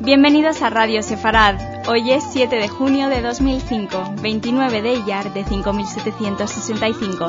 Bienvenidos a Radio Sefarad. Hoy es 7 de junio de 2005, 29 de Iyar de 5765.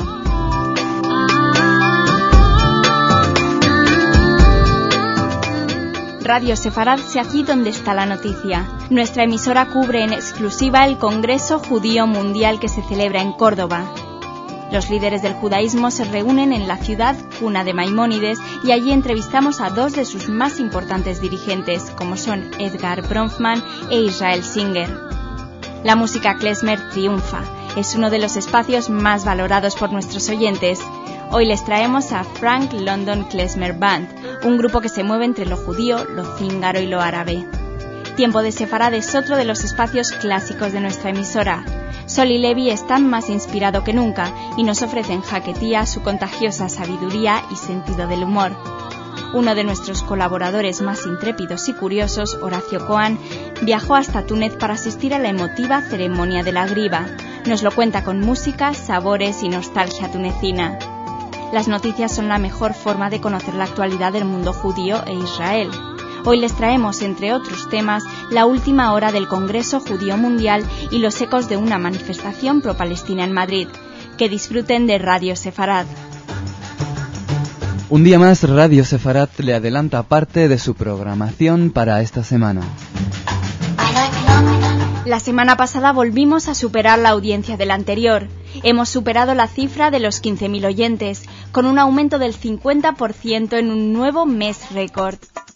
Radio Sefarad se aquí donde está la noticia. Nuestra emisora cubre en exclusiva el Congreso Judío Mundial que se celebra en Córdoba. Los líderes del judaísmo se reúnen en la ciudad cuna de Maimónides y allí entrevistamos a dos de sus más importantes dirigentes, como son Edgar Bronfman e Israel Singer. La música klezmer triunfa. Es uno de los espacios más valorados por nuestros oyentes. Hoy les traemos a Frank London Klezmer Band, un grupo que se mueve entre lo judío, lo cíngaro y lo árabe. Tiempo de Sefarad es otro de los espacios clásicos de nuestra emisora. Soli Levi está más inspirado que nunca y nos ofrece en Jaquetía su contagiosa sabiduría y sentido del humor. Uno de nuestros colaboradores más intrépidos y curiosos, Horacio Cohen, viajó hasta Túnez para asistir a la emotiva ceremonia de la griba. Nos lo cuenta con música, sabores y nostalgia tunecina. Las noticias son la mejor forma de conocer la actualidad del mundo judío e Israel. Hoy les traemos, entre otros temas, la última hora del Congreso Judío Mundial y los ecos de una manifestación pro-palestina en Madrid. Que disfruten de Radio Sefarad. Un día más, Radio Sefarad le adelanta parte de su programación para esta semana. La semana pasada volvimos a superar la audiencia del anterior. Hemos superado la cifra de los 15.000 oyentes, con un aumento del 50% en un nuevo mes récord.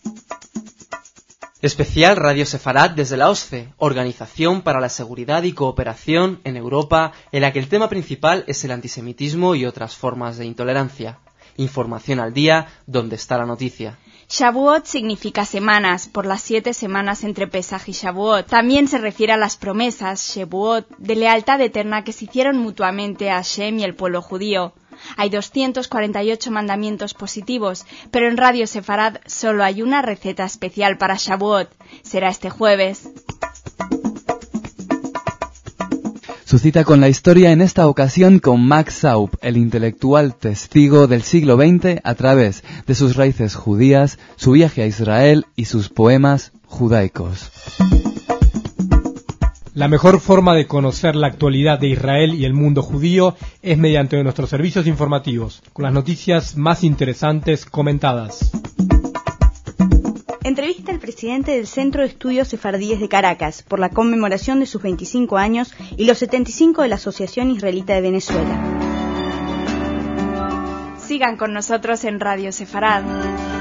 Especial Radio Sefarad desde la OSCE, Organización para la Seguridad y Cooperación en Europa, en la que el tema principal es el antisemitismo y otras formas de intolerancia. Información al día, donde está la noticia. Shavuot significa semanas, por las 7 semanas entre Pesaj y Shavuot. También se refiere a las promesas, Shevuot, de lealtad eterna que se hicieron mutuamente a Hashem y el pueblo judío. Hay 248 mandamientos positivos, pero en Radio Sefarad solo hay una receta especial para Shavuot. Será este jueves. Su cita con la historia en esta ocasión con Max Saub, el intelectual testigo del siglo XX a través de sus raíces judías, su viaje a Israel y sus poemas judaicos. La mejor forma de conocer la actualidad de Israel y el mundo judío es mediante nuestros servicios informativos, con las noticias más interesantes comentadas. Entrevista al presidente del Centro de Estudios Sefardíes de Caracas por la conmemoración de sus 25 años y los 75 de la Asociación Israelita de Venezuela. Sigan con nosotros en Radio Sefarad.